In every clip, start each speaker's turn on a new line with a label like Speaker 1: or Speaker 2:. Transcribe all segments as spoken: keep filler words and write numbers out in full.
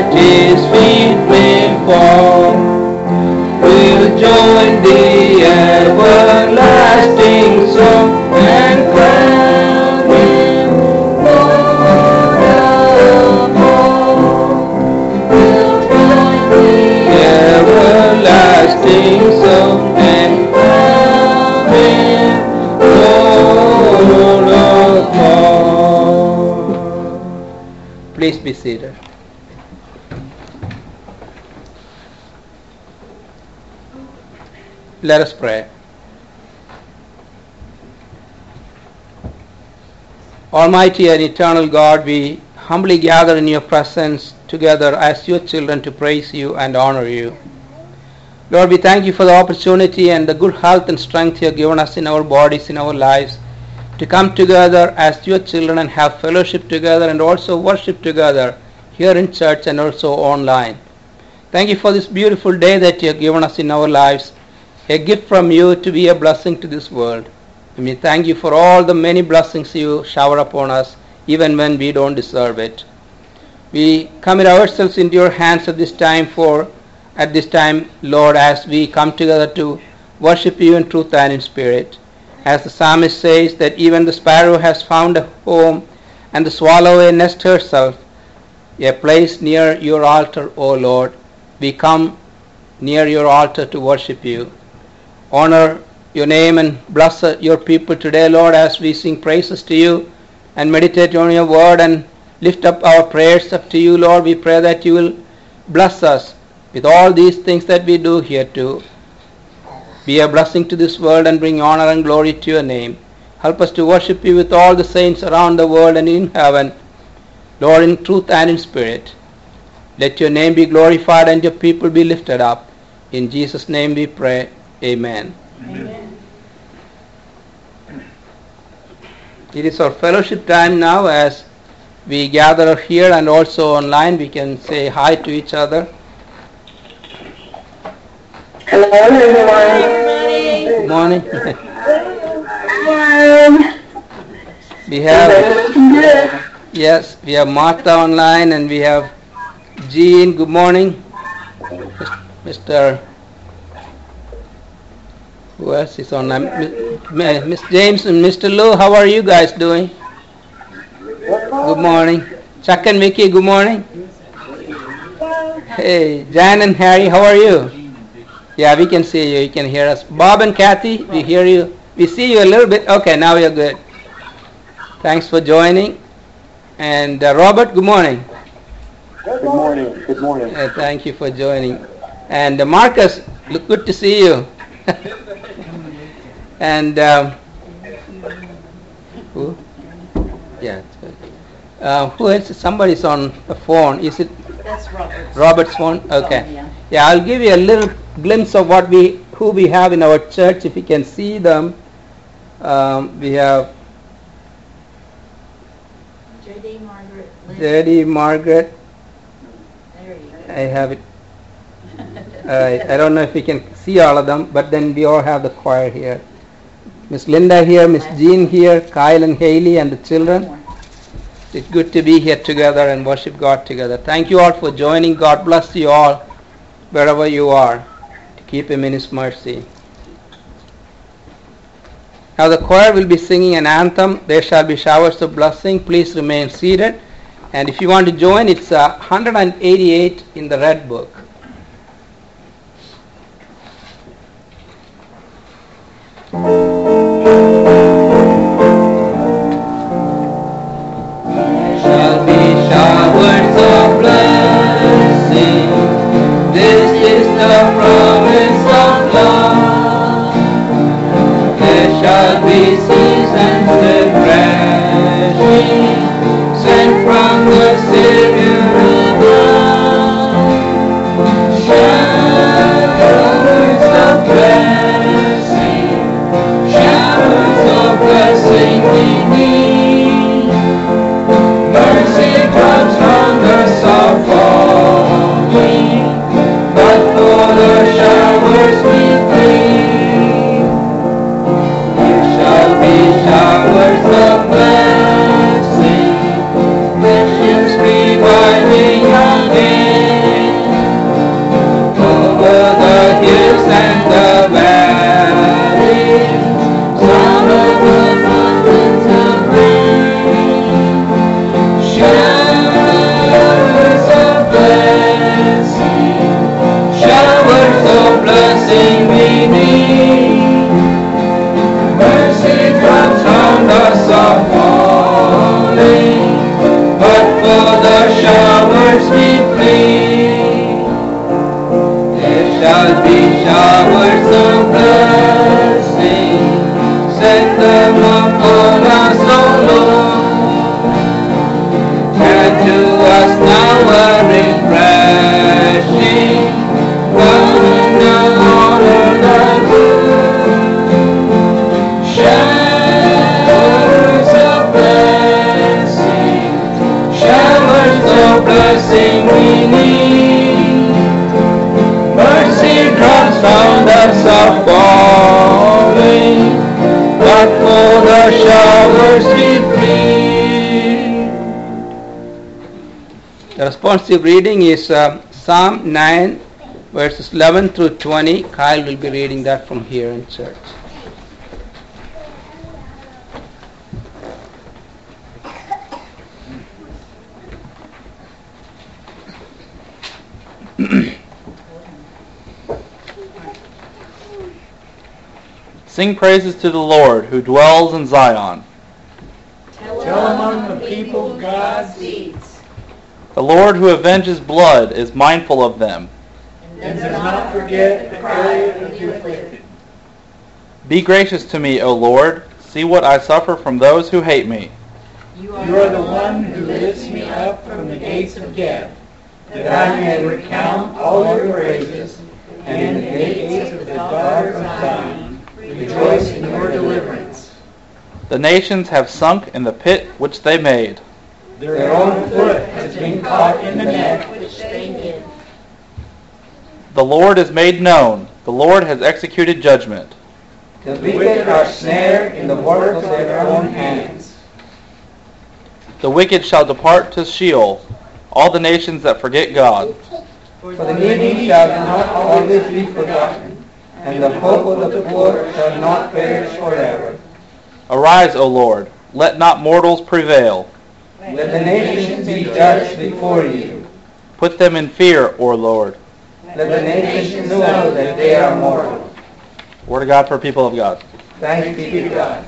Speaker 1: at his feet may fall. We'll join the everlasting song and crown him Lord of all. We'll join the everlasting song and crown him Lord of all. Please be seated. Let us pray. Almighty and eternal God, we humbly gather in your presence together as your children to praise you and honor you. Lord, we thank you for the opportunity and the good health and strength you have given us in our bodies, in our lives, to come together as your children and have fellowship together and also worship together here in church and also online. Thank you for this beautiful day that you have given us in our lives, a gift from you to be a blessing to this world. And we thank you for all the many blessings you shower upon us, even when we don't deserve it. We commit ourselves into your hands at this time for, at this time, Lord, as we come together to worship you in truth and in spirit. As the psalmist says that even the sparrow has found a home and the swallow a nest herself, a place near your altar, O Lord. We come near your altar to worship you. Honor your name and bless your people today, Lord, as we sing praises to you and meditate on your word and lift up our prayers up to you, Lord. We pray that you will bless us with all these things that we do here to be a blessing to this world and bring honor and glory to your name. Help us to worship you with all the saints around the world and in heaven, Lord, in truth and in spirit. Let your name be glorified and your people be lifted up. In Jesus' name we pray. Amen.
Speaker 2: Amen.
Speaker 1: It is our fellowship time now. As we gather here and also online, we can say hi to each other.
Speaker 3: Hello, everyone.
Speaker 1: Good morning.
Speaker 3: Morning.
Speaker 1: We have, yes, we have Martha online and we have Jean. Good morning. Mister Who else is on? Miss James and Mister Lou, how are you guys doing? Good morning. Chuck and Mickey, good morning. Hey, Jan and Harry, how are you? Yeah, we can see you. You can hear us. Bob and Kathy, we hear you. We see you a little bit. Okay, now you're good. Thanks for joining. And uh, Robert, good morning.
Speaker 4: Good morning. Good morning.
Speaker 1: Uh, thank you for joining. And uh, Marcus, look good to see you. And um, who? Yeah. It's good. Uh, who else? Somebody's on the phone. Is it?
Speaker 2: That's Robert's.
Speaker 1: Robert's phone. Okay.
Speaker 2: Oh, yeah.
Speaker 1: Yeah, I'll give you a little glimpse of what we, who we have in our church. If you can see them, um, we have
Speaker 2: J D, Margaret, Lynn.
Speaker 1: J D, Margaret.
Speaker 2: There you go.
Speaker 1: I have it. Uh, I don't know if we can see all of them, but then we all have the choir here. Miss Linda here, Miss Jean here, Kyle and Haley and the children. It's good to be here together and worship God together. Thank you all for joining. God bless you all wherever you are. To keep Him in His mercy. Now the choir will be singing an anthem. There shall be showers of blessing. Please remain seated. And if you want to join, it's uh, one hundred eighty-eight in the Red Book. There shall be showers of blessing. This is the promise of love. There shall be seasons refreshing, sent from the Savior above. Showers of blessing, showers of blessing we need. Mercy drops from the soft falling, but for the showers we plead. You shall showers of blessing, send them upon us, O Lord, and to us now a refreshing, coming down honor thy good. Showers of blessing, showers of blessing we need. Mercy drops round us are falling, but for the showers we plead. The responsive reading is uh, Psalm nine, verses eleven through twenty. Kyle will be reading that from here in church.
Speaker 5: Sing praises to the Lord who dwells in Zion.
Speaker 2: Tell
Speaker 6: Tell among the people God's
Speaker 2: deeds,
Speaker 5: The Lord who avenges blood is mindful of them.
Speaker 6: and does not forget the cry of the afflicted.
Speaker 5: Be gracious to me, O Lord. See what I suffer from those who hate me.
Speaker 2: You
Speaker 6: You are the one who lifts me up from the gates of death, that I may recount all your praises, and in the gates of the daughters of Zion rejoice in your deliverance.
Speaker 5: The nations have sunk in the pit which they made.
Speaker 6: Their own foot has been caught in the net.
Speaker 2: which they did.
Speaker 5: The Lord is made known. The Lord has executed judgment.
Speaker 1: The wicked are snared in the work of their own hands.
Speaker 5: The wicked shall depart to Sheol, all the nations that forget God.
Speaker 1: For the needy shall not always be forgotten, and the hope of the poor shall not perish forever.
Speaker 5: Arise, O Lord. Let not mortals prevail.
Speaker 1: Let the nations be judged before you.
Speaker 5: Put them in fear, O Lord.
Speaker 1: Let the nations know that they are mortal.
Speaker 5: Word of God for people of God.
Speaker 1: Thanks be to God.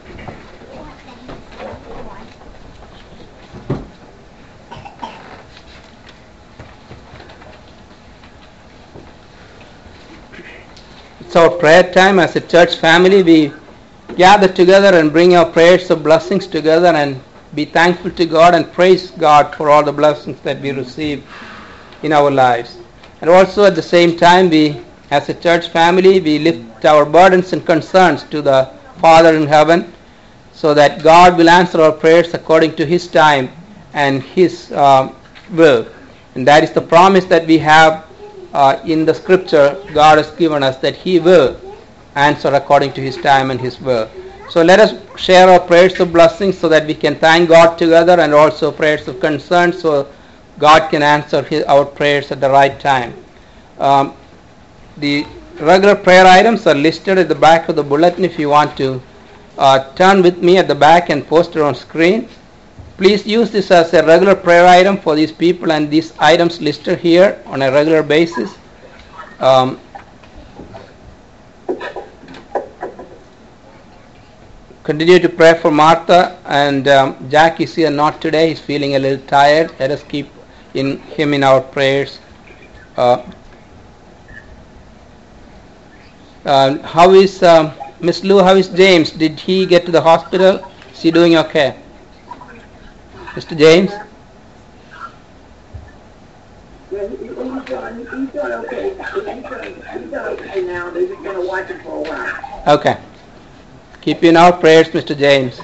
Speaker 1: It's our prayer time as a church family. We gather together and bring our prayers of blessings together and be thankful to God and praise God for all the blessings that we receive in our lives. And also at the same time, we as a church family, we lift our burdens and concerns to the Father in heaven so that God will answer our prayers according to His time and His um, will. And that is the promise that we have uh, in the scripture God has given us, that He will answer according to His time and His will. So let us share our prayers of blessings so that we can thank God together, and also prayers of concern so God can answer his, our prayers at the right time. Um, the regular prayer items are listed at the back of the bulletin. If you want to uh, turn with me at the back and post it on screen. Please use this as a regular prayer item for these people and these items listed here on a regular basis. Um, Continue to pray for Martha, and um, Jack is here not today. He's feeling a little tired. Let us keep in him in our prayers. Uh, uh, how is um, Miss Lou? How is James? Did he get to the hospital? Is he doing okay? Mister James?
Speaker 3: Yeah, he- he's doing, he's doing okay. He's doing, he's doing okay now. They're just gonna watch him for a while.
Speaker 1: Okay. Keep in our prayers, Mister James.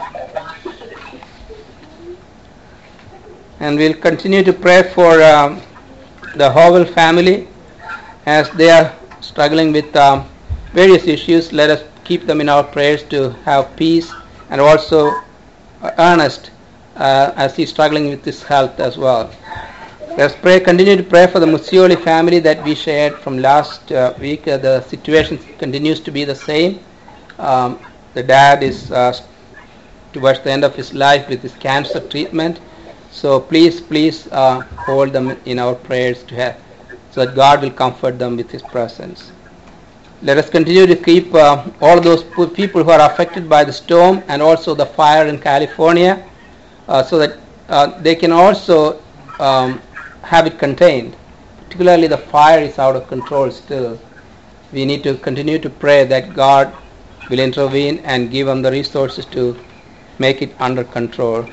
Speaker 1: And we'll continue to pray for um, the Howell family as they are struggling with um, various issues. Let us keep them in our prayers to have peace, and also uh, Ernest uh, as he's struggling with his health as well. Let's pray. Continue to pray for the Musioli family that we shared from last uh, week. Uh, the situation continues to be the same. Um, the dad is uh, towards the end of his life with his cancer treatment. So please, please uh, hold them in our prayers to have, so that God will comfort them with His presence. Let us continue to keep uh, all those people who are affected by the storm and also the fire in California, uh, so that uh, they can also um, have it contained. Particularly the fire is out of control still. we need to continue to pray that God will intervene and give them the resources to make it under control.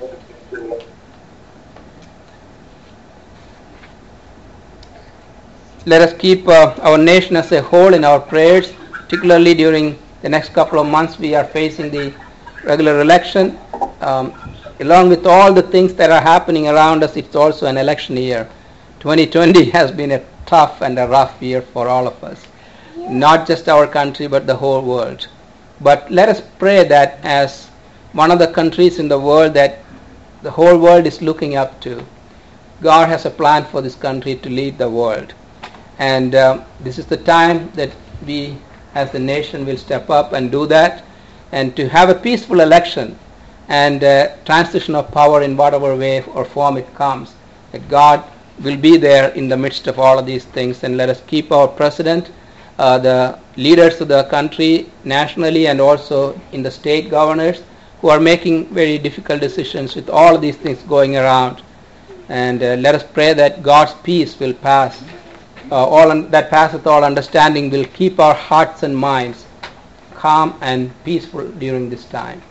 Speaker 1: Let us keep uh, our nation as a whole in our prayers, particularly during the next couple of months. We are facing the regular election. Um, along with all the things that are happening around us, it's also an election year. twenty twenty has been a tough and a rough year for all of us, not just our country but the whole world. But let us pray that as one of the countries in the world that the whole world is looking up to, God has a plan for this country to lead the world. And um, this is the time that we as a nation will step up and do that, and to have a peaceful election and uh, transition of power in whatever way or form it comes, that God will be there in the midst of all of these things. And let us keep our president, uh, the leaders of the country nationally and also in the state governors who are making very difficult decisions with all of these things going around. And uh, let us pray that God's peace will pass, uh, all un- that passeth all understanding, will keep our hearts and minds calm and peaceful during this time.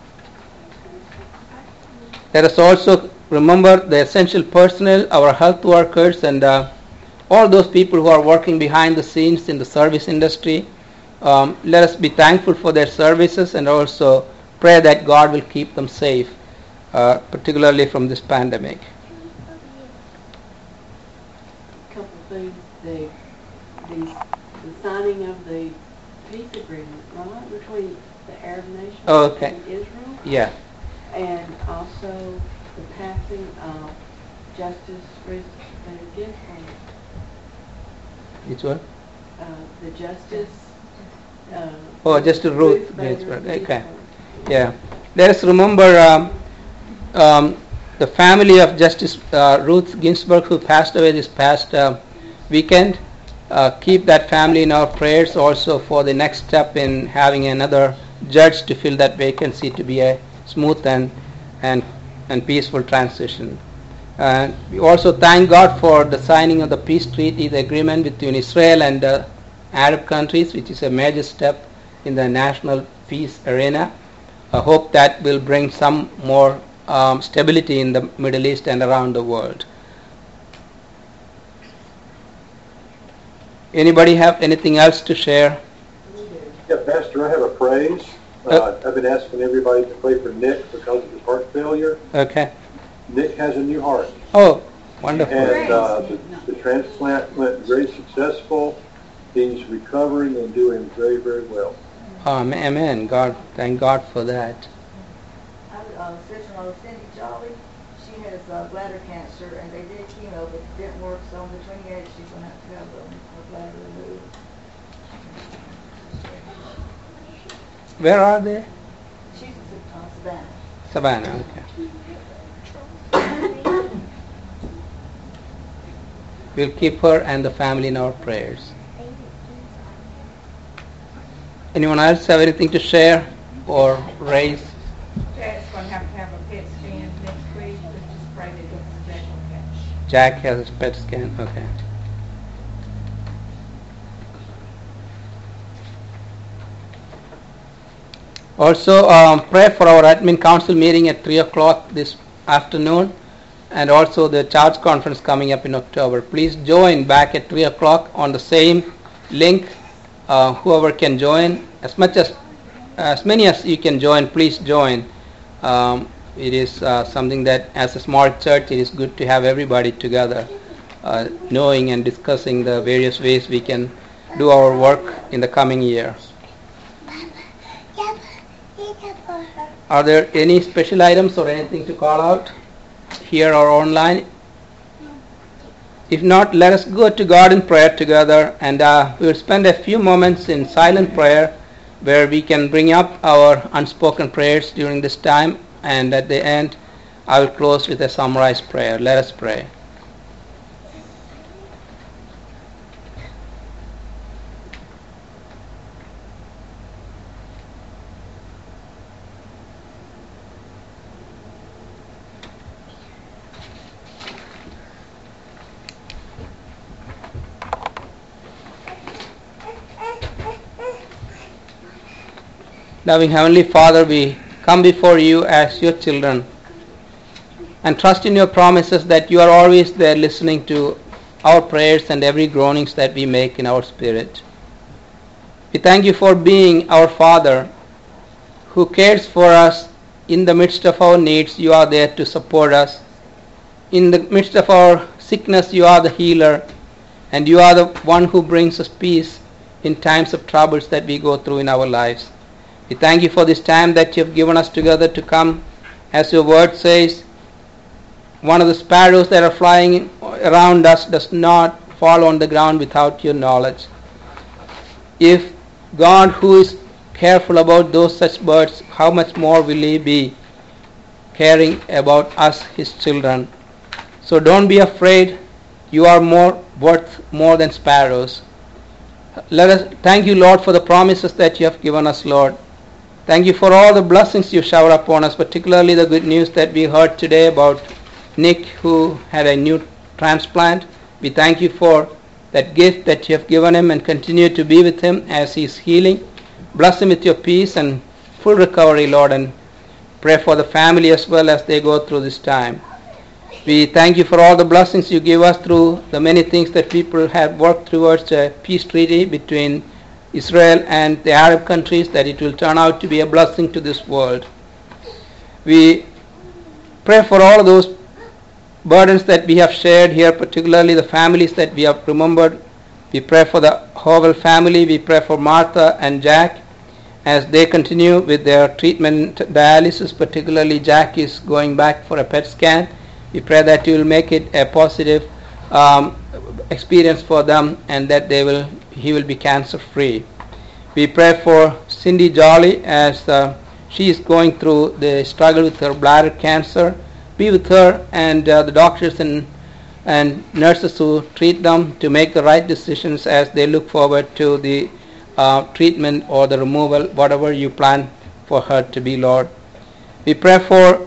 Speaker 1: Let us also remember the essential personnel, our health workers, and uh, all those people who are working behind the scenes in the service industry. Um, let us be thankful for their services and also pray that God will keep them safe, uh, particularly from this pandemic.
Speaker 2: A couple of things, the, the, the signing of the peace agreement, right, between the Arab nations
Speaker 1: Okay.
Speaker 2: and Israel,
Speaker 1: Yeah.
Speaker 2: and also the passing of Justice Ruth Bader Ginsburg,
Speaker 1: Which one?
Speaker 2: uh, the Justice. Uh,
Speaker 1: Oh, Justice Ruth
Speaker 2: Bader
Speaker 1: Ginsburg. Okay.
Speaker 2: Ginsburg.
Speaker 1: Yeah. Let us remember um, um, the family of Justice uh, Ruth Ginsburg, who passed away this past uh, weekend. Uh, keep that family in our prayers also for the next step in having another judge to fill that vacancy, to be a smooth and and, and peaceful transition. Uh, we also thank God for the signing of the peace treaty, the agreement between Israel and the Arab countries, which is a major step in the national peace arena. I hope that will bring some more um, stability in the Middle East and around the world. Anybody have anything else to share?
Speaker 4: Yeah, Pastor, I have a praise. Uh, I've been asking everybody to pray for Nick because of his heart failure.
Speaker 1: Okay.
Speaker 4: Nick has a new heart.
Speaker 1: Oh, wonderful.
Speaker 4: And uh, the, the transplant went very successful. He's recovering and doing very, very well.
Speaker 1: Um, amen. God, thank God for that.
Speaker 7: I uh, sister-in-law Cindy Jolly, she has uh, bladder cancer, and they did chemo, but it didn't work. So on the twenty-eighth, she's going to have to have um, her bladder removed.
Speaker 1: Where are they?
Speaker 7: She's in uh, Savannah.
Speaker 1: Savannah. Okay. We'll keep her and the family in our prayers. Anyone else have anything to share or raise?
Speaker 8: Jack's going to have to have a P E T scan next week. Let's just pray that he gets a special catch.
Speaker 1: Jack has a P E T scan. Okay. Also, um, pray for our admin council meeting at three o'clock this afternoon, and also the charge conference coming up in October. Please join back at three o'clock on the same link. Uh, whoever can join, as much as as many as you can join, please join. Um, it is uh, something that, as a small church, it is good to have everybody together, uh, knowing and discussing the various ways we can do our work in the coming year. Are there any special items or anything to call out here or online? If not, let us go to God in prayer together, and uh, we will spend a few moments in silent prayer where we can bring up our unspoken prayers during this time, and at the end I will close with a summarized prayer. Let us pray. Loving Heavenly Father, we come before you as your children and trust in your promises that you are always there listening to our prayers and every groanings that we make in our spirit. We thank you for being our Father who cares for us. In the midst of our needs, you are there to support us. In the midst of our sickness, you are the healer, and you are the one who brings us peace in times of troubles that we go through in our lives. We thank you for this time that you have given us together to come. As your word says, one of the sparrows that are flying around us does not fall on the ground without your knowledge. If God, who is careful about those such birds, how much more will he be caring about us, his children? So don't be afraid. You are more worth more than sparrows. Let us thank you, Lord, for the promises that you have given us, Lord. Thank you for all the blessings you shower upon us, particularly the good news that we heard today about Nick, who had a new transplant. We thank you for that gift that you have given him, and continue to be with him as he is healing. Bless him with your peace and full recovery, Lord, and pray for the family as well as they go through this time. We thank you for all the blessings you give us through the many things that people have worked towards a peace treaty between Israel and the Arab countries, that it will turn out to be a blessing to this world. We pray for all of those burdens that we have shared here, particularly the families that we have remembered. We pray for the Howell family. We pray for Martha and Jack as they continue with their treatment dialysis. Particularly Jack is going back for a P E T scan. We pray that you will make it a positive um, experience for them, and that they will he will be cancer free. We pray for Cindy Jolly as uh, she is going through the struggle with her bladder cancer. Be with her and uh, the doctors and and nurses who treat them to make the right decisions as they look forward to the uh, treatment or the removal, whatever you plan for her to be, Lord. We pray for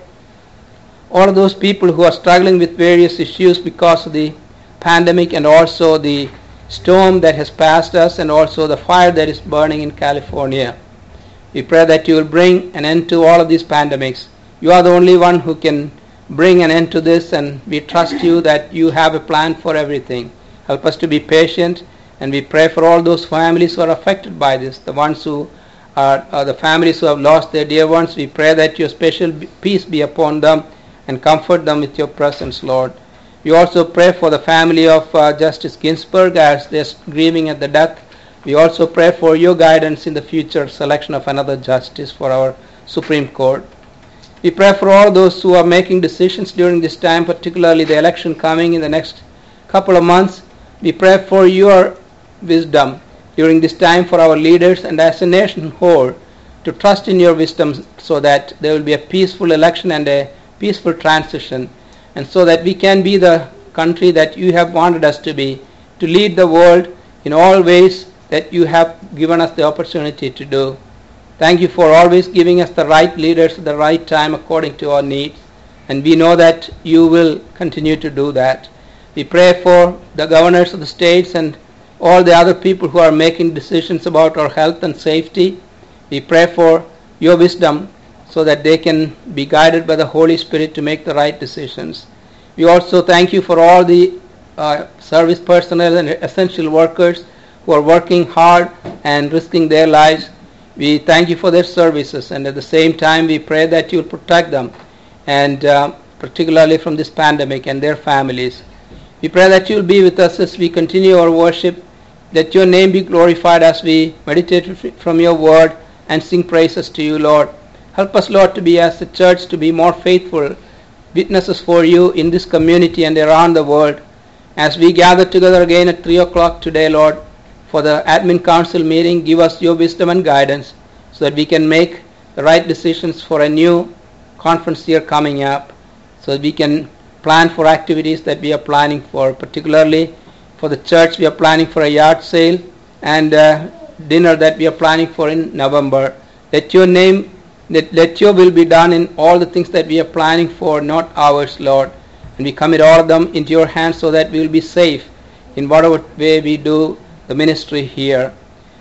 Speaker 1: all of those people who are struggling with various issues because of the pandemic, and also the storm that has passed us, and also the fire that is burning in California. We pray that you will bring an end to all of these pandemics. You are the only one who can bring an end to this, and we trust you that you have a plan for everything. Help us to be patient, and we pray for all those families who are affected by this, the ones who are, are the families who have lost their dear ones. We pray that your special peace be upon them and comfort them with your presence, Lord. We also pray for the family of uh, Justice Ginsburg as they are grieving at the death. We also pray for your guidance in the future selection of another justice for our Supreme Court. We pray for all those who are making decisions during this time, particularly the election coming in the next couple of months. We pray for your wisdom during this time for our leaders and as a nation whole, to trust in your wisdom so that there will be a peaceful election and a peaceful transition, and so that we can be the country that you have wanted us to be, to lead the world in all ways that you have given us the opportunity to do. Thank you for always giving us the right leaders at the right time according to our needs, and we know that you will continue to do that. We pray for the governors of the states and all the other people who are making decisions about our health and safety. We pray for your wisdom so that they can be guided by the Holy Spirit to make the right decisions. We also thank you for all the uh, service personnel and essential workers who are working hard and risking their lives. We thank you for their services, and at the same time we pray that you will protect them, and uh, particularly from this pandemic and their families. We pray that you will be with us as we continue our worship, that your name be glorified as we meditate from your word and sing praises to you, Lord. Help us, Lord, to be as a church, to be more faithful witnesses for you in this community and around the world. As we gather together again at three o'clock today, Lord, for the admin council meeting, give us your wisdom and guidance so that we can make the right decisions for a new conference year coming up, so that we can plan for activities that we are planning for. Particularly for the church, we are planning for a yard sale and uh, dinner that we are planning for in November. Let your name, let, let your will be done in all the things that we are planning for, not ours, Lord. And we commit all of them into your hands so that we will be safe in whatever way we do the ministry here.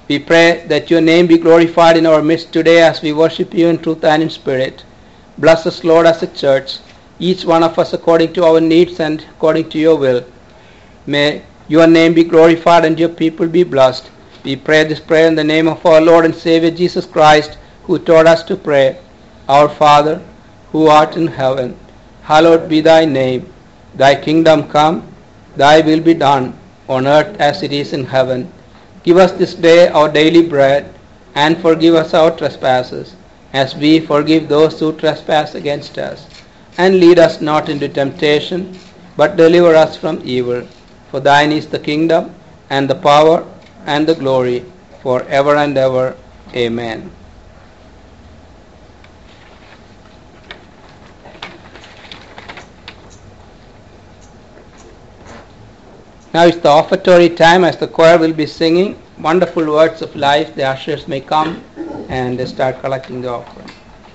Speaker 1: We pray that your name be glorified in our midst today as we worship you in truth and in spirit. Bless us, Lord, as a church, each one of us according to our needs and according to your will. May your name be glorified and your people be blessed. We pray this prayer in the name of our Lord and Savior Jesus Christ, who taught us to pray, Our Father, who art in heaven, hallowed be thy name. Thy kingdom come, thy will be done, on earth as it is in heaven. Give us this day our daily bread, and forgive us our trespasses, as we forgive those who trespass against us. And lead us not into temptation, but deliver us from evil. For thine is the kingdom, and the power, and the glory, for ever and ever. Amen. Now it's the offertory time as the choir will be singing wonderful words of life. The ushers may come and start collecting the offering.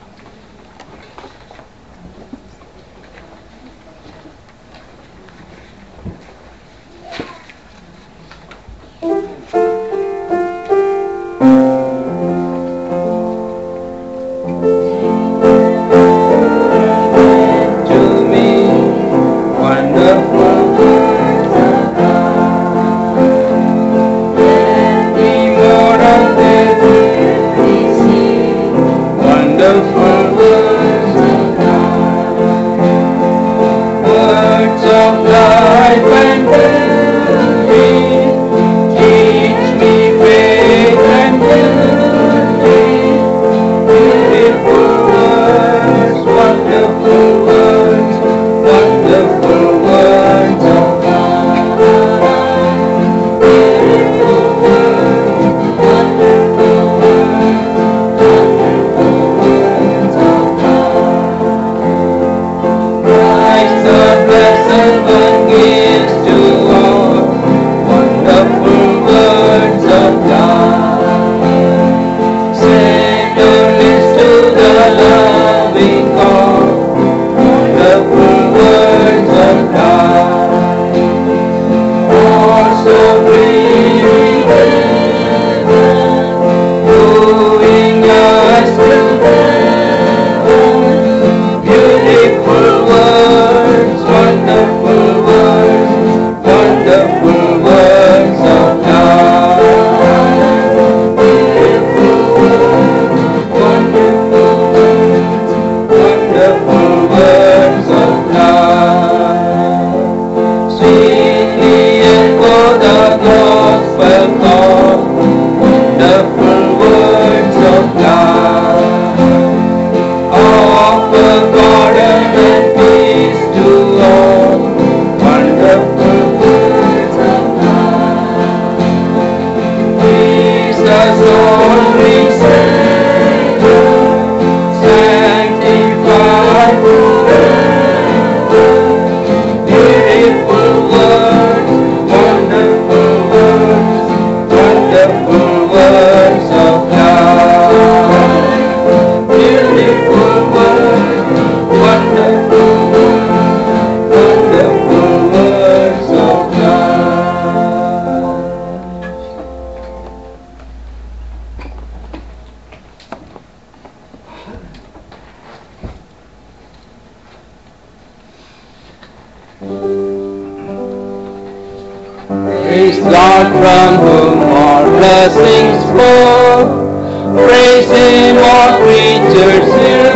Speaker 1: Praise God from whom all blessings flow. Praise Him, all creatures here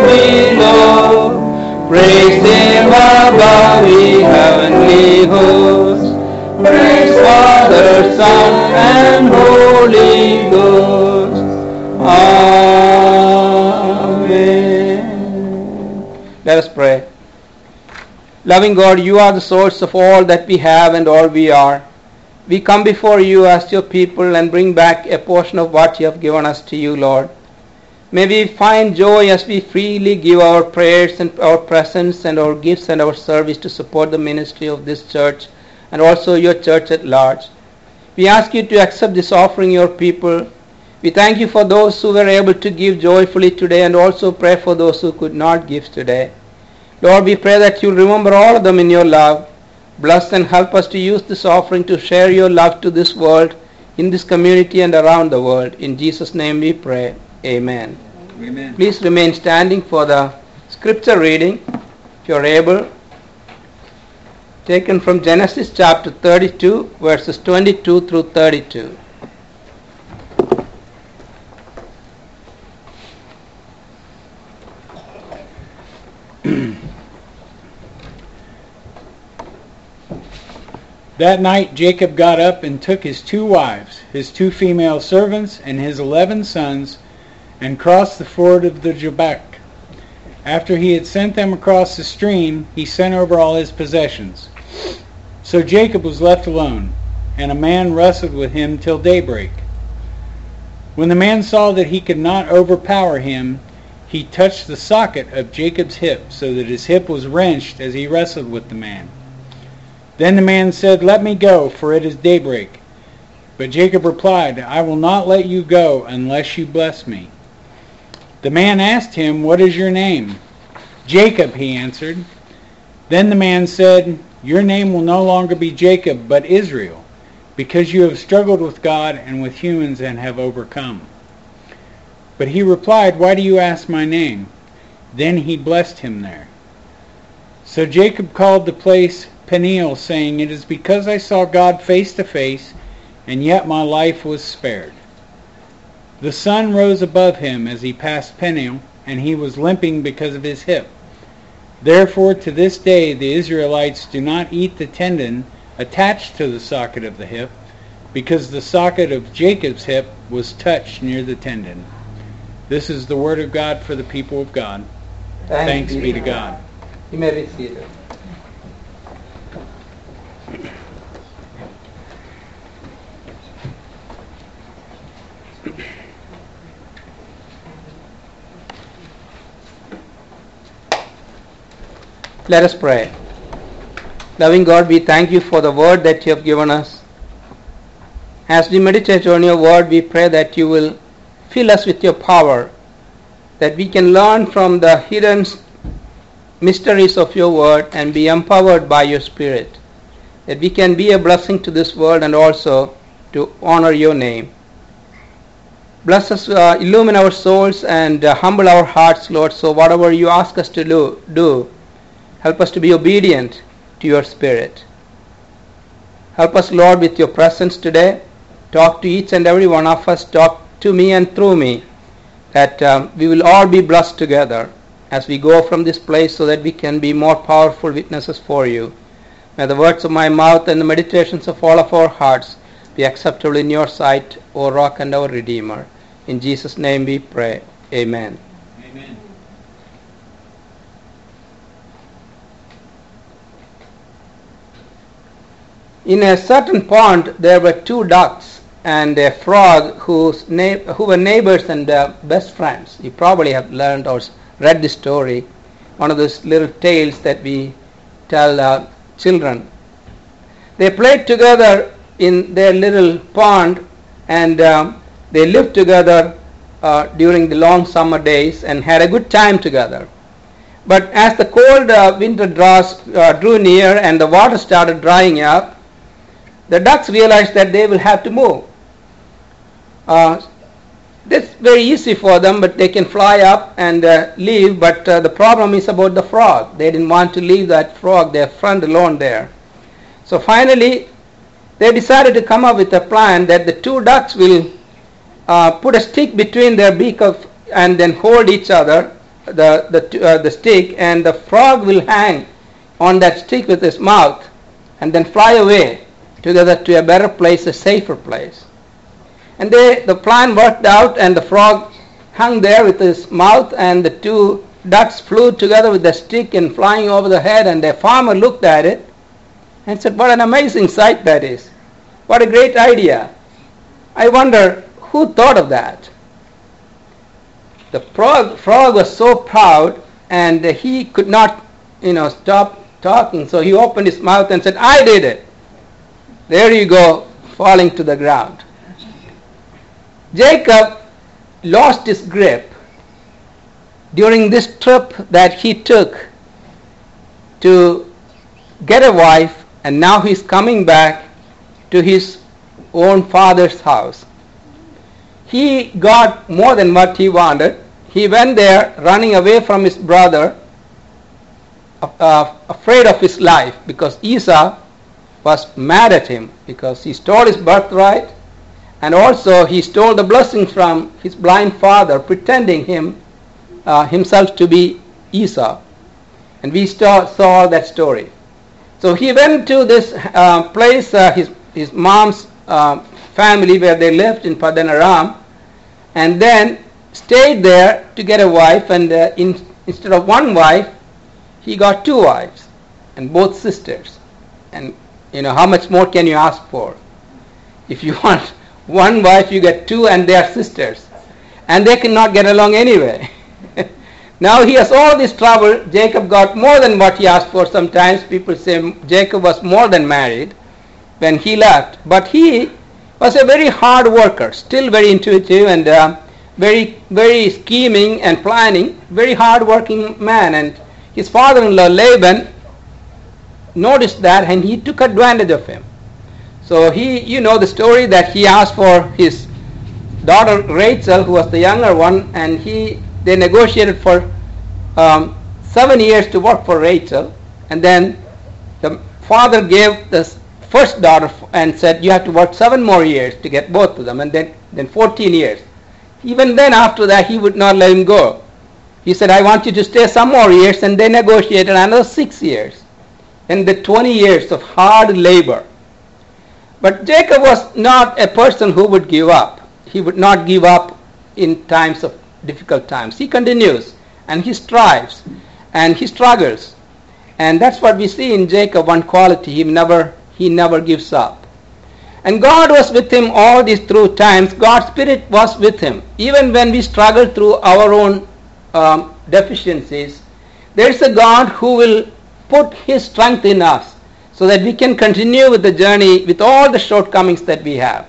Speaker 1: below. Praise Him above, ye heavenly hosts. Praise Father, Son, and Holy Ghost. Amen. Let us pray. Loving God, you are the source of all that we have and all we are. We come before you as your people and bring back a portion of what you have given us to you, Lord. May we find joy as we freely give our prayers and our presence and our gifts and our service to support the ministry of this church and also your church at large. We ask you to accept this offering, your people. We thank you for those who were able to give joyfully today and also pray for those who could not give today. Lord, we pray that you'll remember all of them in your love. Bless and help us to use this offering to share your love to this world in this community and around the world. In Jesus' name we pray. Amen.
Speaker 6: Amen.
Speaker 1: Please remain standing for the scripture reading, if you're able. Taken from Genesis chapter thirty-two, verses twenty-two through thirty-two.
Speaker 6: That night Jacob got up and took his two wives, his two female servants, and his eleven sons, and crossed the ford of the Jabbok. After he had sent them across the stream, he sent over all his possessions. So Jacob was left alone, and a man wrestled with him till daybreak. When the man saw that he could not overpower him, he touched the socket of Jacob's hip, so that his hip was wrenched as he wrestled with the man. Then the man said, "Let me go, for it is daybreak." But Jacob replied, "I will not let you go unless you bless me." The man asked him, "What is your name?" "Jacob," he answered. Then the man said, "Your name will no longer be Jacob, but Israel, because you have struggled with God and with humans and have overcome." But he replied, "Why do you ask my name?" Then he blessed him there. So Jacob called the place Peniel, saying, "It is because I saw God face to face, and yet my life was spared." The sun rose above him as he passed Peniel, and he was limping because of his hip. Therefore to this day the Israelites do not eat the tendon attached to the socket of the hip, because the socket of Jacob's hip was touched near the tendon. This is the word of God for the people of God. Thanks, Thanks be to God.
Speaker 1: You may be seated. Let us pray. Loving God, we thank you for the word that you have given us. As we meditate on your word, we pray that you will fill us with your power, that we can learn from the hidden mysteries of your word and be empowered by your Spirit, that we can be a blessing to this world and also to honor your name. Bless us, uh, illumine our souls and uh, humble our hearts, Lord, so whatever you ask us to do, do, help us to be obedient to your Spirit. Help us, Lord, with your presence today. Talk to each and every one of us. Talk to me and through me, that um, we will all be blessed together as we go from this place, so that we can be more powerful witnesses for you. May the words of my mouth and the meditations of all of our hearts be acceptable in your sight, O Rock and our Redeemer. In Jesus' name we pray. Amen.
Speaker 6: Amen.
Speaker 1: In a certain pond there were two ducks and a frog whose na- who were neighbors and uh, best friends. You probably have learned or read this story, one of those little tales that we tell uh, children. They played together in their little pond, and um, they lived together uh, during the long summer days and had a good time together. But as the cold uh, winter draws, uh, drew near and the water started drying up, the ducks realized that they will have to move. Uh, It's very easy for them, but they can fly up and uh, leave, but uh, the problem is about the frog. They didn't want to leave that frog, their friend, alone there. So finally, they decided to come up with a plan that the two ducks will uh, put a stick between their beak of, and then hold each other, the, the, uh, the stick, and the frog will hang on that stick with his mouth and then fly away together to a better place, a safer place. And they, the plan worked out, and the frog hung there with his mouth, and the two ducks flew together with the stick and flying over the head, and the farmer looked at it and said, "What an amazing sight that is. What a great idea. I wonder who thought of that." The frog, frog was so proud, and he could not, you know, stop talking, so he opened his mouth and said, "I did it." There you go, falling to the ground. Jacob lost his grip during this trip that he took to get a wife, and now he's coming back to his own father's house. He got more than what he wanted. He went there running away from his brother, uh, afraid of his life, because Esau was mad at him because he stole his birthright, and also he stole the blessing from his blind father, pretending him uh, himself to be Esau. And we saw, saw that story. So he went to this uh, place, uh, his, his mom's uh, family where they lived in Padan Aram, and then stayed there to get a wife, and uh, in, instead of one wife, he got two wives, and both sisters. And you know, how much more can you ask for? If you want one wife, you get two, and they are sisters. And they cannot get along anyway. Now he has all this trouble. Jacob got more than what he asked for. Sometimes people say Jacob was more than married when he left. But he was a very hard worker, still very intuitive and uh, very, very scheming and planning, very hard working man. And his father-in-law Laban noticed that, and he took advantage of him. So he, you know the story that he asked for his daughter Rachel, who was the younger one, and he they negotiated for um, seven years to work for Rachel, and then the father gave the first daughter and said you have to work seven more years to get both of them, and then then fourteen years. Even then, after that, he would not let him go. He said, I want you to stay some more years, and they negotiated another six years. And the twenty years of hard labor. But Jacob was not a person who would give up. He would not give up in times of difficult times. He continues, and he strives, and he struggles. And that's what we see in Jacob, one quality. He never, he never gives up. And God was with him all these through times. God's Spirit was with him. Even when we struggle through our own um, deficiencies, there is a God who will put His strength in us so that we can continue with the journey with all the shortcomings that we have.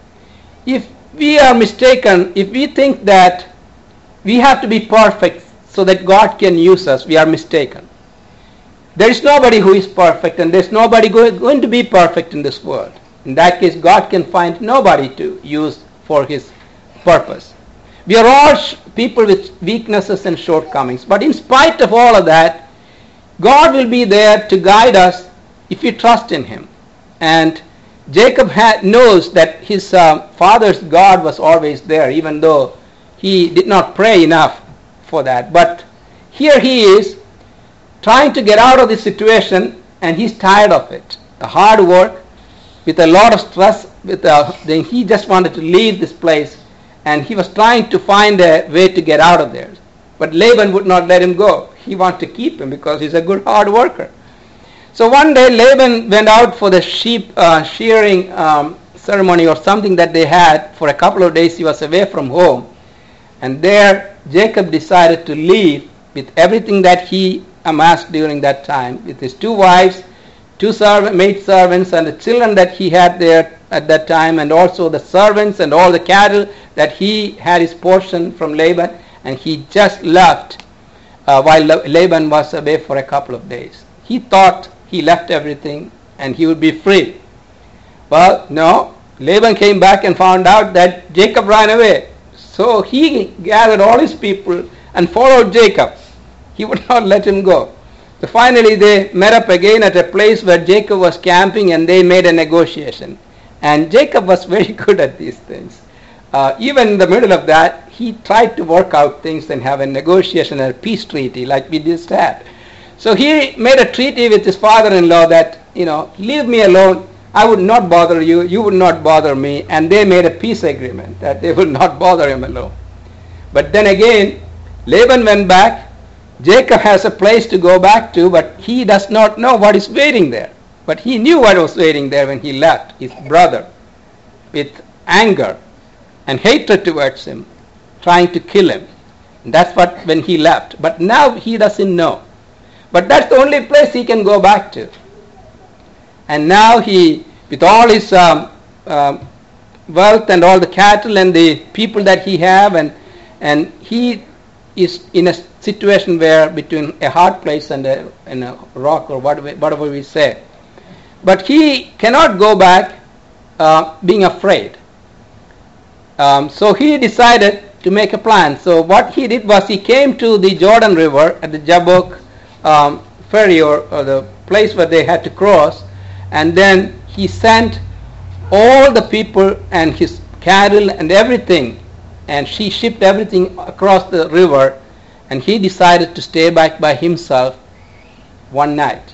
Speaker 1: If we are mistaken, if we think that we have to be perfect so that God can use us, we are mistaken. There is nobody who is perfect, and there is nobody going to be perfect in this world. In that case, God can find nobody to use for His purpose. We are all sh- people with weaknesses and shortcomings, but in spite of all of that, God will be there to guide us if we trust in Him. And Jacob ha- knows that his uh, father's God was always there, even though he did not pray enough for that. But here he is trying to get out of this situation, and he's tired of it. The hard work, with a lot of stress, with uh, then he just wanted to leave this place, and he was trying to find a way to get out of there. But Laban would not let him go. He wanted to keep him because he's a good hard worker. So one day Laban went out for the sheep uh, shearing um, ceremony or something that they had. For a couple of days he was away from home. And there Jacob decided to leave with everything that he amassed during that time, with his two wives, two serv- maid servants, and the children that he had there at that time, and also the servants and all the cattle that he had his portion from Laban, and he just left uh, while Laban was away for a couple of days. He thought he left everything and he would be free. Well, no. Laban came back and found out that Jacob ran away. So he gathered all his people and followed Jacob. He would not let him go. So finally they met up again at a place where Jacob was camping, and they made a negotiation. And Jacob was very good at these things. Uh, even in the middle of that, he tried to work out things and have a negotiation and a peace treaty like we just had. So he made a treaty with his father-in-law that, you know, leave me alone. I would not bother you. You would not bother me. And they made a peace agreement that they would not bother him alone. But then again, Laban went back. Jacob has a place to go back to, but he does not know what is waiting there. But he knew what was waiting there when he left his brother with anger and hatred towards him, trying to kill him. And that's what when he left. But now he doesn't know. But that's the only place he can go back to. And now he, with all his um, um, wealth and all the cattle and the people that he have, and and he is in a situation where between a hard place and a, and a rock, or whatever, whatever we say. But he cannot go back uh, being afraid. Um, so he decided to make a plan. So what he did was he came to the Jordan River at the Jabbok um, ferry, or, or the place where they had to cross, and then he sent all the people and his cattle and everything, and she shipped everything across the river, and he decided to stay back by himself one night.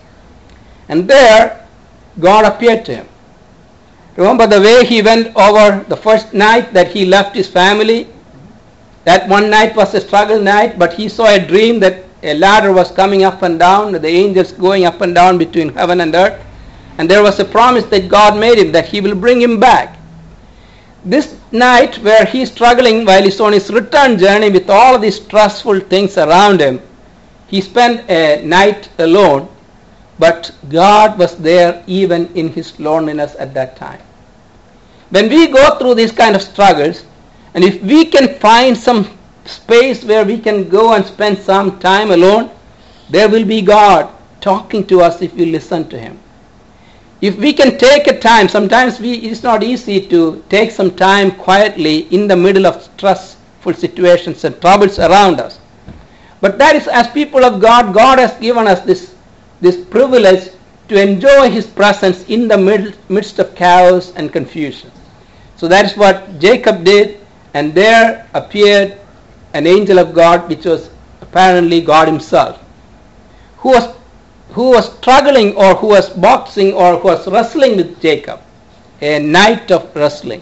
Speaker 1: And there God appeared to him. Remember the way he went over the first night that he left his family? That one night was a struggle night, but he saw a dream that a ladder was coming up and down, the angels going up and down between heaven and earth, and there was a promise that God made him that he will bring him back. This night where he is struggling while he's on his return journey with all these stressful things around him, he spent a night alone, but God was there even in his loneliness at that time. When we go through these kind of struggles, and if we can find some space where we can go and spend some time alone, there will be God talking to us if we listen to him. If we can take a time, sometimes we, it's not easy to take some time quietly in the middle of stressful situations and troubles around us. But that is, as people of God, God has given us this, this privilege to enjoy his presence in the mid, midst of chaos and confusion. So that is what Jacob did, and there appeared an angel of God, which was apparently God himself, who was who was struggling, or who was boxing, or who was wrestling with Jacob, a night of wrestling.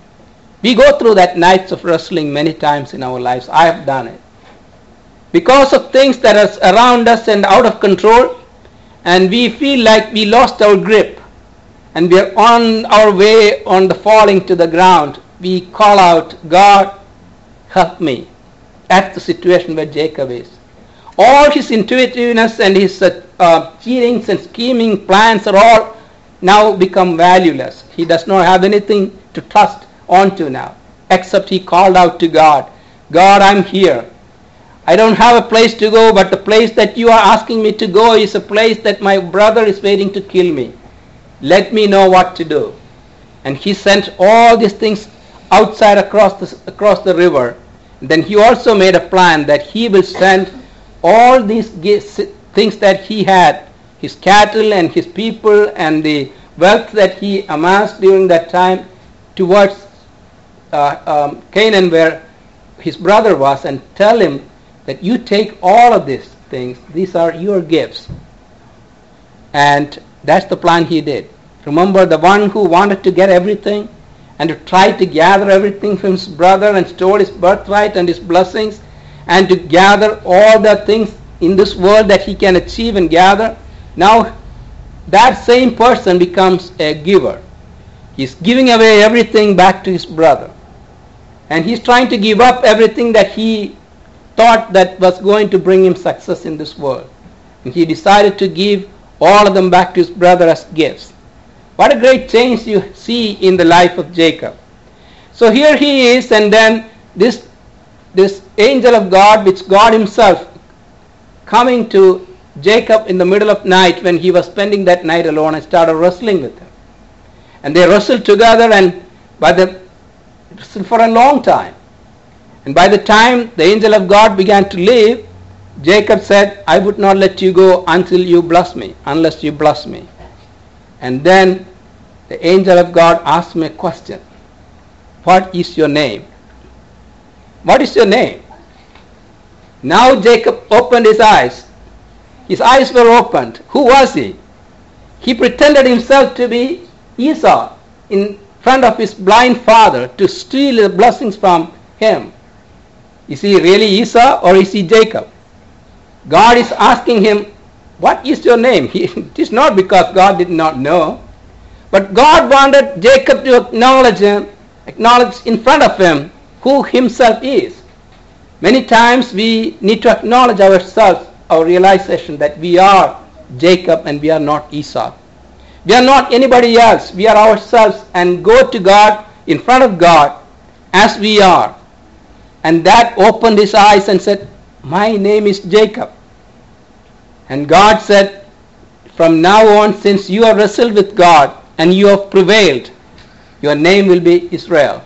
Speaker 1: We go through that nights of wrestling many times in our lives. I have done it. Because of things that are around us and out of control, and we feel like we lost our grip, and we are on our way on the falling to the ground, we call out, God, help me. That's the situation where Jacob is. All his intuitiveness and his uh, uh, cheatings and scheming plans are all now become valueless. He does not have anything to trust onto now, except he called out to God, God, I'm here. I don't have a place to go, but the place that you are asking me to go is a place that my brother is waiting to kill me. Let me know what to do. And he sent all these things outside across the, across the river. Then he also made a plan that he will send all these things that he had, his cattle and his people and the wealth that he amassed during that time, towards uh, um, Canaan, where his brother was, and tell him that you take all of these things, these are your gifts. And that's the plan he did. Remember, the one who wanted to get everything and to try to gather everything from his brother and stole his birthright and his blessings, and to gather all the things in this world that he can achieve and gather. Now that same person becomes a giver. He's giving away everything back to his brother, and he's trying to give up everything that he thought that was going to bring him success in this world, and he decided to give all of them back to his brother as gifts. What a great change you see in the life of Jacob. So here he is, and then this this angel of God, which God himself, coming to Jacob in the middle of night when he was spending that night alone, and started wrestling with him. And they wrestled together, and by the wrestled for a long time. And by the time the angel of God began to leave, Jacob said, I would not let you go until you bless me, unless you bless me. And then the angel of God asked me a question. What is your name? What is your name? Now Jacob opened his eyes. His eyes were opened. Who was he? He pretended himself to be Esau in front of his blind father to steal the blessings from him. Is he really Esau, or is he Jacob? God is asking him, what is your name? He, it is not because God did not know, but God wanted Jacob to acknowledge him, acknowledge in front of him who himself is. Many times we need to acknowledge ourselves, our realization that we are Jacob and we are not Esau. We are not anybody else. We are ourselves, and go to God, in front of God, as we are. And that opened his eyes and said, my name is Jacob. And God said, from now on, since you have wrestled with God and you have prevailed, Your name will be Israel.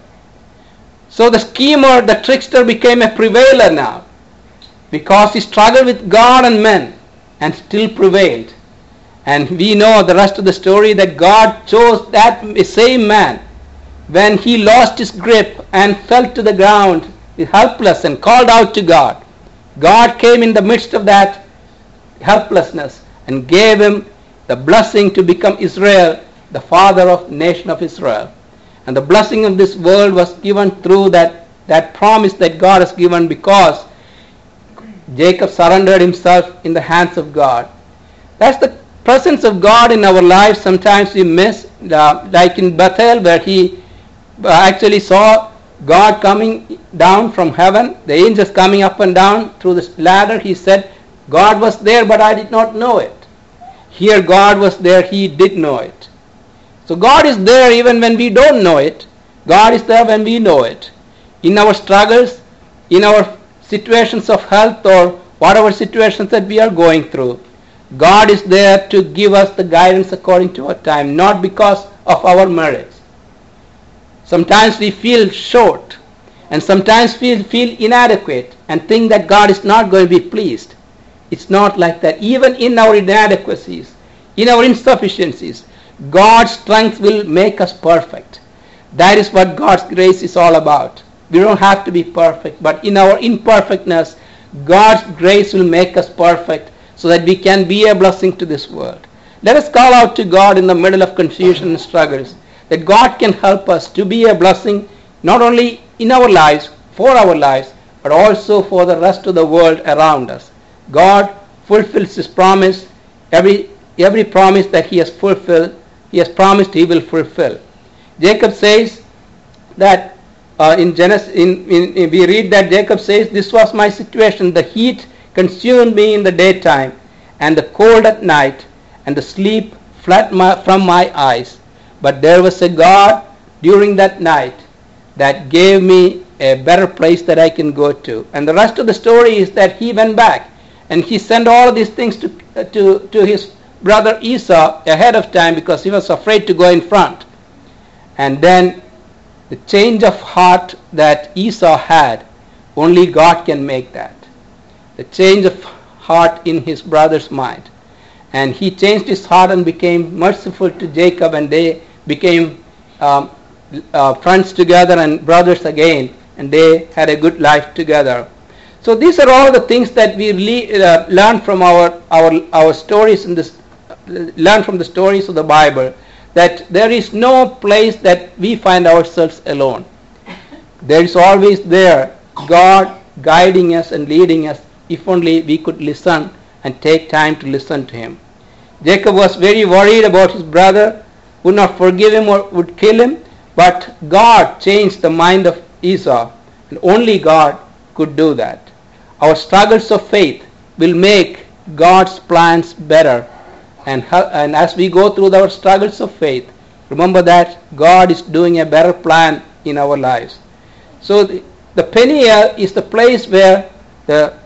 Speaker 1: So the schemer, the trickster became a prevailer now, because he struggled with God and men and still prevailed. And we know the rest of the story, that God chose that same man when he lost his grip and fell to the ground helpless and called out to God. God came in the midst of that helplessness and gave him the blessing to become Israel, the father of nation of Israel. And the blessing of this world was given through that, that promise that God has given, because Jacob surrendered himself in the hands of God. That's the presence of God in our lives. Sometimes we miss, uh, like in Bethel, where he actually saw God coming down from heaven, the angels coming up and down through this ladder. He said, God was there, but I did not know it. Here God was there, he did know it. So God is there even when we don't know it. God is there when we know it. In our struggles, in our situations of health, or whatever situations that we are going through, God is there to give us the guidance according to our time, not because of our merits. Sometimes we feel short, and sometimes we feel inadequate and think that God is not going to be pleased. It's not like that. Even in our inadequacies, in our insufficiencies, God's strength will make us perfect. That is what God's grace is all about. We don't have to be perfect, but in our imperfectness, God's grace will make us perfect so that we can be a blessing to this world. Let us call out to God in the middle of confusion and struggles, that God can help us to be a blessing not only in our lives, for our lives, but also for the rest of the world around us. God fulfills his promise. Every, every promise that he has fulfilled, he has promised he will fulfill. Jacob says that uh, in Genesis, in, in, in, we read that Jacob says, this was my situation. The heat consumed me in the daytime, and the cold at night, and the sleep fled my, from my eyes. But there was a God during that night that gave me a better place that I can go to. And the rest of the story is that he went back and he sent all of these things to, uh, to, to his brother Esau ahead of time, because he was afraid to go in front. And then the change of heart that Esau had, only God can make that. The change of heart in his brother's mind. And he changed his heart and became merciful to Jacob, and they became um, uh, friends together and brothers again, and they had a good life together. So these are all the things that we le- uh, learn from our, our, our stories in this, uh, learn from the stories of the Bible, that there is no place that we find ourselves alone. There is always there God guiding us and leading us, if only we could listen and take time to listen to him. Jacob was very worried about his brother, would not forgive him or would kill him, but God changed the mind of Esau, and only God could do that. Our struggles of faith will make God's plans better, and, and as we go through our struggles of faith, remember that God is doing a better plan in our lives. So the, the Peniel is the place where the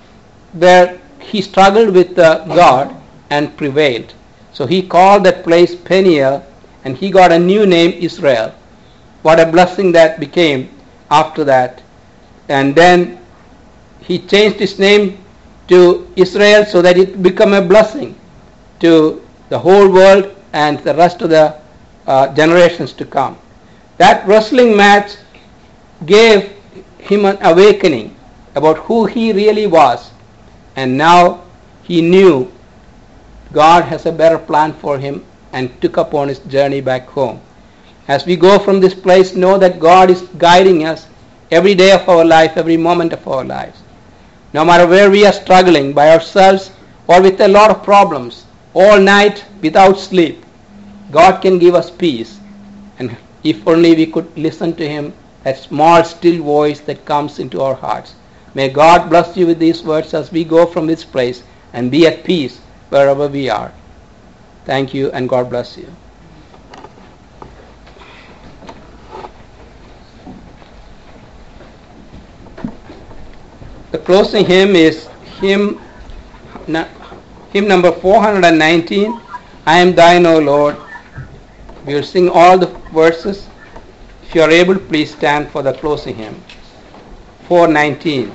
Speaker 1: where he struggled with uh, God and prevailed. So he called that place Peniel, and he got a new name, Israel. What a blessing that became after that. And then he changed his name to Israel so that it became a blessing to the whole world and the rest of the uh, generations to come. That wrestling match gave him an awakening about who he really was, and now he knew God has a better plan for him and took upon his journey back home. As we go from this place, know that God is guiding us every day of our life, every moment of our lives. No matter where we are struggling by ourselves or with a lot of problems, all night without sleep, God can give us peace. And if only we could listen to him, that small still voice that comes into our hearts. May God bless you with these words as we go from this place and be at peace wherever we are. Thank you, and God bless you. The closing hymn is hymn, hymn number four hundred nineteen, I Am Thine, O Lord. We will sing all the verses. If you are able, please stand for the closing hymn. four nineteen.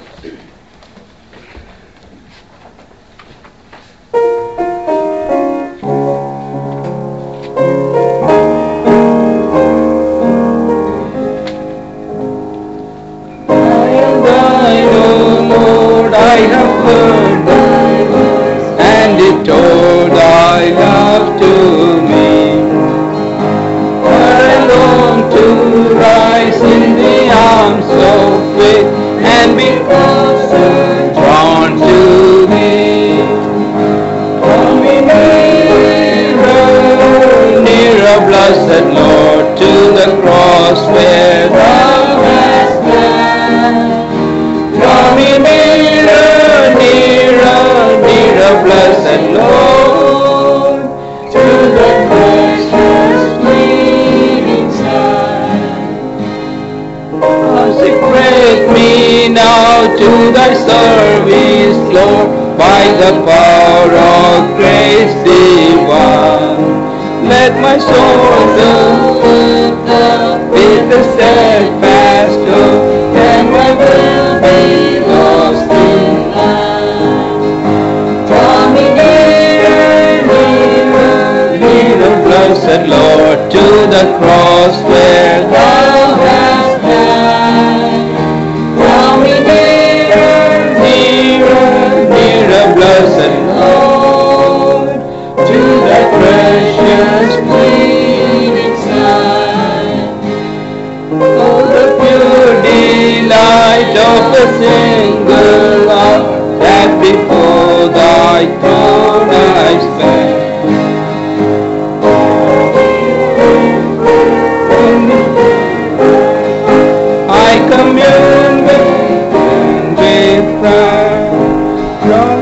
Speaker 6: I have heard thy voice, and it told thy love to me. I long to rise in the arms of faith and be closer drawn to thee. Draw me nearer, nearer, blessed Lord, to the cross where thou hast died. Draw me nearer, nearer, nearer, blessed Lord, to the precious bleeding side. Consecrate me now to thy service, Lord, by the power of grace divine. Let my soul fill with the steadfast hope, and my will be lost in thine. Draw me nearer, nearer, nearer, blessed Lord, to the cross where thou hast died. Draw me nearer, nearer, nearer, blessed Lord, to thy precious bleeding side. Oh, the pure delight of a single hour, that before thy throne I spend. I commune with with Christ.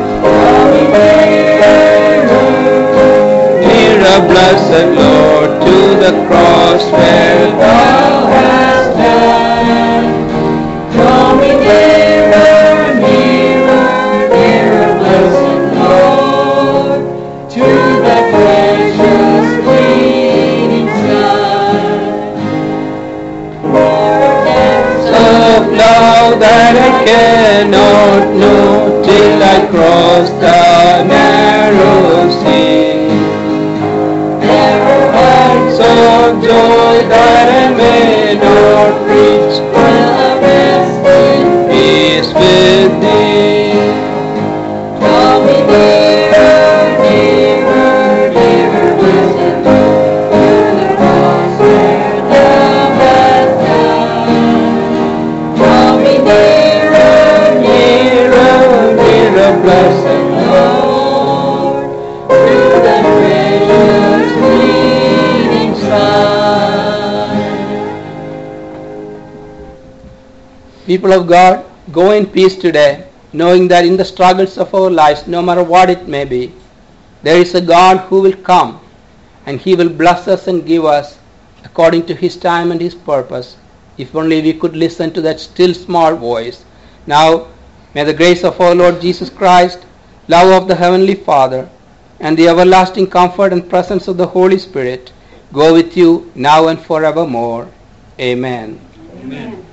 Speaker 6: Nearer, blessed Lord, to the cross where thou hast died. Draw me nearer, nearer, nearer, blessed Lord, to the precious bleeding side. Depths of love that I cannot know till I cross the narrow sea. There are heights of joy that I may not reach, while I rest in peace with thee. Draw me nearer, nearer, nearer, blessed Lord, to the cross where thou hast died. Draw me nearer, nearer, nearer, blessed Lord, to the precious bleeding side.
Speaker 1: People of God, go in peace today, knowing that in the struggles of our lives, no matter what it may be, there is a God who will come and He will bless us and give us according to His time and His purpose, if only we could listen to that still small voice. Now, may the grace of our Lord Jesus Christ, love of the Heavenly Father, and the everlasting comfort and presence of the Holy Spirit go with you now and forevermore. Amen.
Speaker 2: Amen.